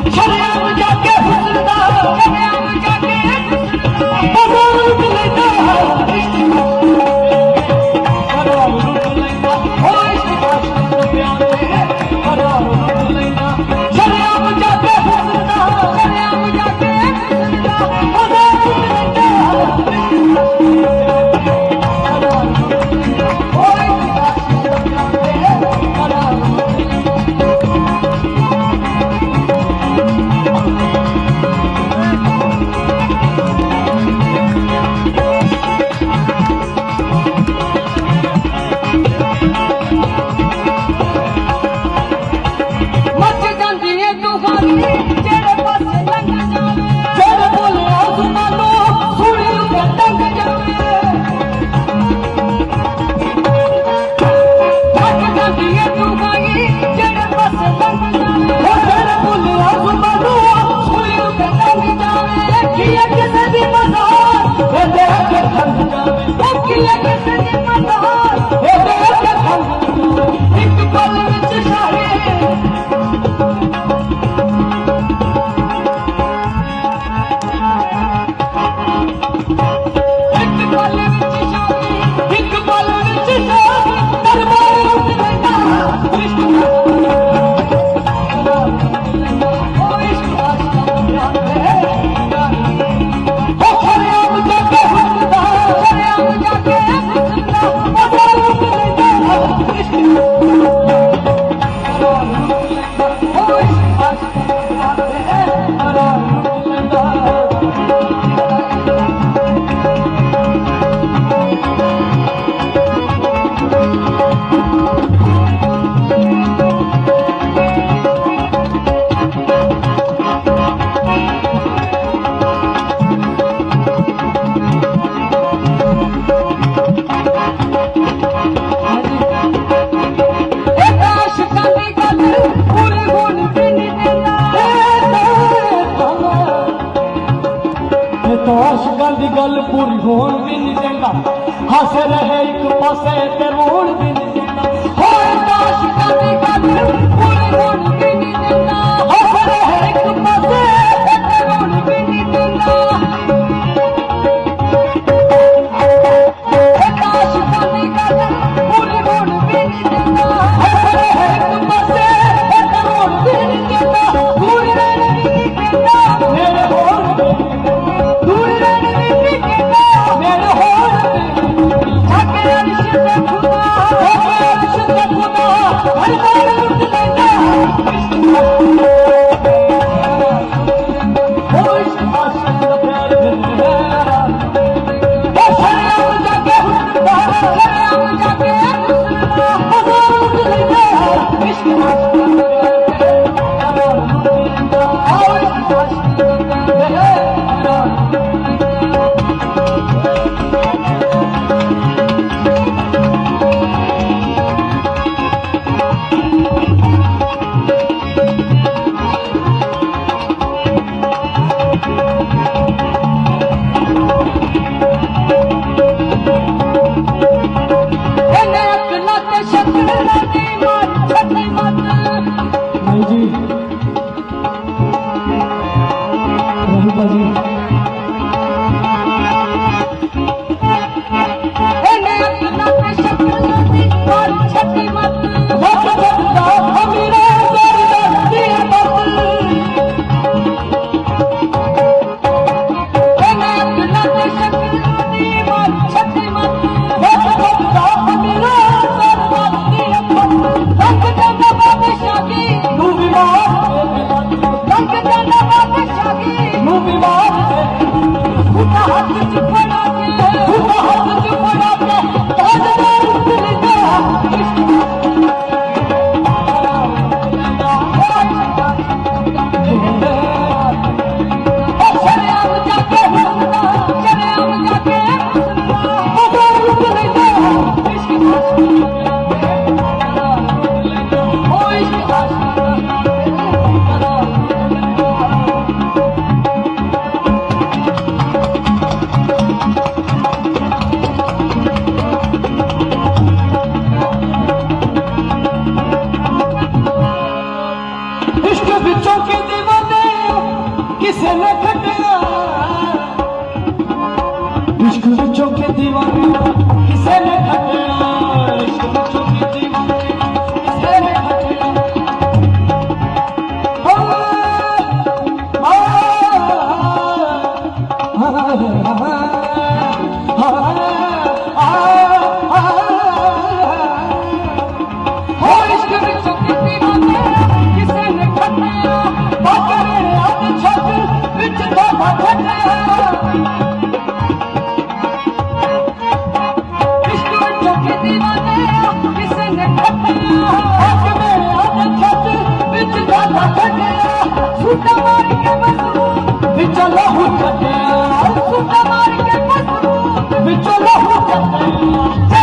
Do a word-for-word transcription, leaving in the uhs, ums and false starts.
गल पूरी होन भी नहीं देंदा, हस रहे एक पासे ते रोन भी नहीं देंदा। होए दाश कदी गल पूरी होन भी नहीं देंदा, हस रहे एक पासे ते रोन भी नहीं देंदा। दाश कदी गल पूरी होन भी नहीं देंदा, हस रहे एक पासे ते रोन भी नहीं देंदा। दूर रहने भी नहीं देंदा मेरे होन भी नहीं देंदा, दूर रहने भी नहीं देंदा मेरे होन भी नहीं देंदा। जाके अर्श पे खुदा, जाके अर्श पे खुदा हर बार लुट लेंदा। ओ इस आशिक का प्यार दिल है, ओ शर्म जाके हुस्न शर्म जाके हुस्न बाजार लुट लेंदा। इश्क आशिक का प्यार लुट लेंदा, ओ इस आशिक का प्यार है। के दीवाने किसे ने खटिया इश्क बच्चों के दीवाने किसे ने खटिया इश्क बच्चों के दीवाने किसे ने खटिया हो आ हो इश्क बच्चों के दीवाने किसे ने खटिया बाकरे आते छत विच दादा खटिया सुटा मार के बसू बिचो लहू चटे सुटा मार के बसू बिचो लहू चटे